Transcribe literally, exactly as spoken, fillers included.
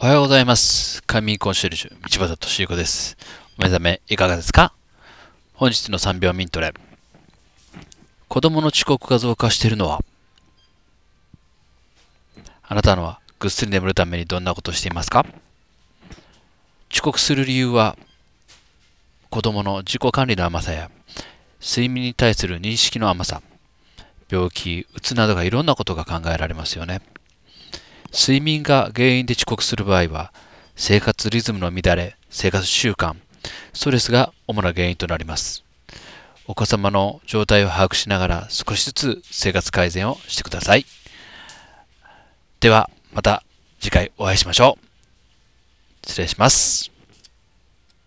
おはようございます。快眠コンシェルジュ、道端敏彦です。お目覚めいかがですか？本日のさんびょうミントレ。子供の遅刻が増加しているのは、あなたのはぐっすり眠るためにどんなことをしていますか？遅刻する理由は、子供の自己管理の甘さや、睡眠に対する認識の甘さ、病気、うつなどがいろんなことが考えられますよね。睡眠が原因で遅刻する場合は、生活リズムの乱れ、生活習慣、ストレスが主な原因となります。お子様の状態を把握しながら少しずつ生活改善をしてください。では、また次回お会いしましょう。失礼します。